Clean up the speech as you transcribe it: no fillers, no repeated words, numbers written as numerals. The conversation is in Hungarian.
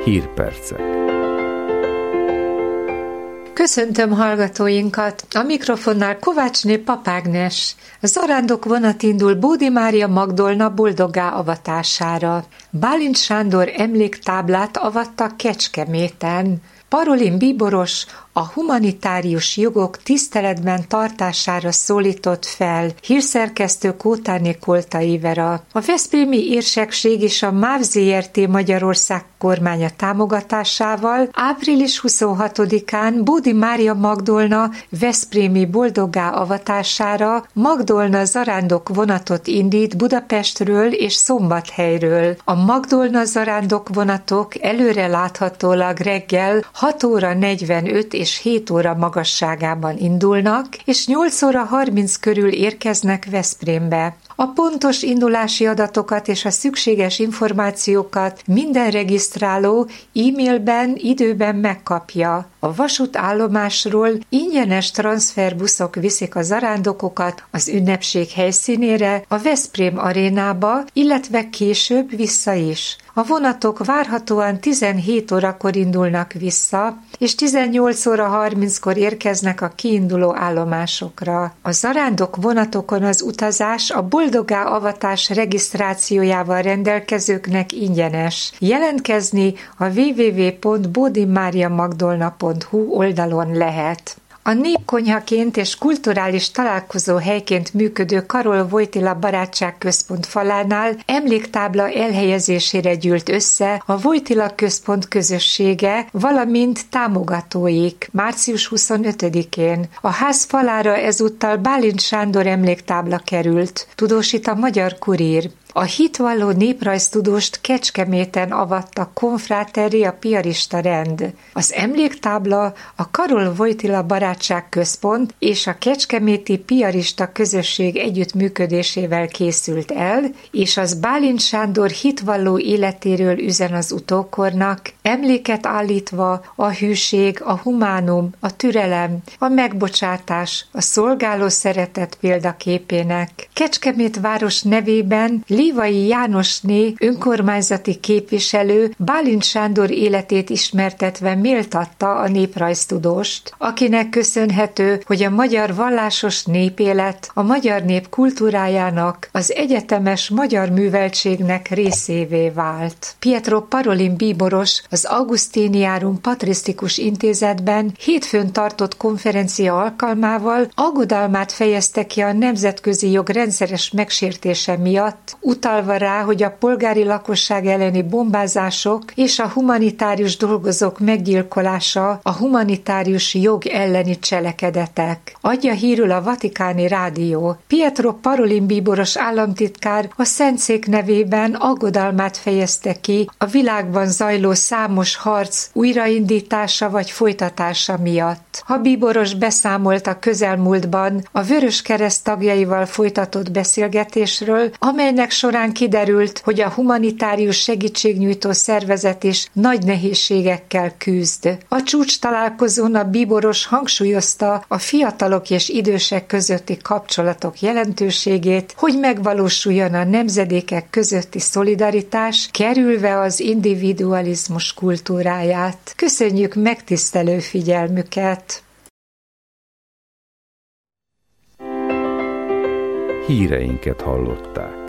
Hírpercek. Köszöntöm hallgatóinkat! A mikrofonnál Kovácsné Papágnes. A zarándok vonat indul Bódi Mária Magdolna boldoggá avatására. Bálint Sándor emléktáblát avattak Kecskeméten. Parolin bíboros a humanitárius jogok tiszteletben tartására szólított fel, hírszerkesztő Kótáné Koltai Vera. A veszprémi érsekség és a MÁV Zrt. Magyarország kormánya támogatásával április 26-án Bódi Mária Magdolna veszprémi boldoggá avatására Magdolna zarándok vonatot indít Budapestről és Szombathelyről. A Magdolna zarándok vonatok előre láthatólag reggel 6 óra 45 és 7 óra magasságában indulnak, és 8 óra 30 körül érkeznek Veszprémbe. A pontos indulási adatokat és a szükséges információkat minden regisztráló e-mailben időben megkapja. A vasútállomásról ingyenes transferbuszok viszik a zarándokokat az ünnepség helyszínére, a Veszprém arénába, illetve később vissza is. A vonatok várhatóan 17 órakor indulnak vissza, és 18 óra 30-kor érkeznek a kiinduló állomásokra. A zarándok vonatokon az utazás a boldoggá avatás regisztrációjával rendelkezőknek ingyenes. Jelentkezni a www.bodimariamagdolna.hu oldalon lehet. A népkonyhaként és kulturális találkozóhelyként működő Karol Wojtyla Barátságközpont falánál emléktábla elhelyezésére gyűlt össze a Wojtyla Központ közössége, valamint támogatóik március 25-én. A ház falára ezúttal Bálint Sándor emléktábla került, tudósít a Magyar Kurír. A hitvalló néprajztudóst Kecskeméten avatta Konfráteria piarista rend. Az emléktábla a Karol Wojtyla Barátságközpont és a Kecskeméti piarista közösség együttműködésével készült el, és az Bálint Sándor hitvalló életéről üzen az utókornak, emléket állítva a hűség, a humánum, a türelem, a megbocsátás, a szolgáló szeretet példaképének. Kecskemét város nevében Lévai Jánosné önkormányzati képviselő Bálint Sándor életét ismertetve méltatta a néprajztudóst, akinek köszönhető, hogy a magyar vallásos népélet a magyar nép kultúrájának, az egyetemes magyar műveltségnek részévé vált. Pietro Parolin bíboros az Augustinianum Patrisztikus Intézetben hétfőn tartott konferencia alkalmával aggodalmát fejezte ki a nemzetközi jog rendszeres megsértése miatt, utalva rá, hogy a polgári lakosság elleni bombázások és a humanitárius dolgozók meggyilkolása a humanitárius jog elleni cselekedetek. Adja hírül a Vatikáni Rádió. Pietro Parolin bíboros államtitkár a Szentszék nevében aggodalmát fejezte ki a világban zajló számos harc újraindítása vagy folytatása miatt. A bíboros beszámolt a közelmúltban a Vöröskereszt tagjaival folytatott beszélgetésről, amelynek során kiderült, hogy a humanitárius segítségnyújtó szervezet is nagy nehézségekkel küzd. A csúcs találkozón a bíboros hangsúlyozta a fiatalok és idősek közötti kapcsolatok jelentőségét, hogy megvalósuljon a nemzedékek közötti szolidaritás, kerülve az individualizmus kultúráját. Köszönjük megtisztelő figyelmüket! Híreinket hallották.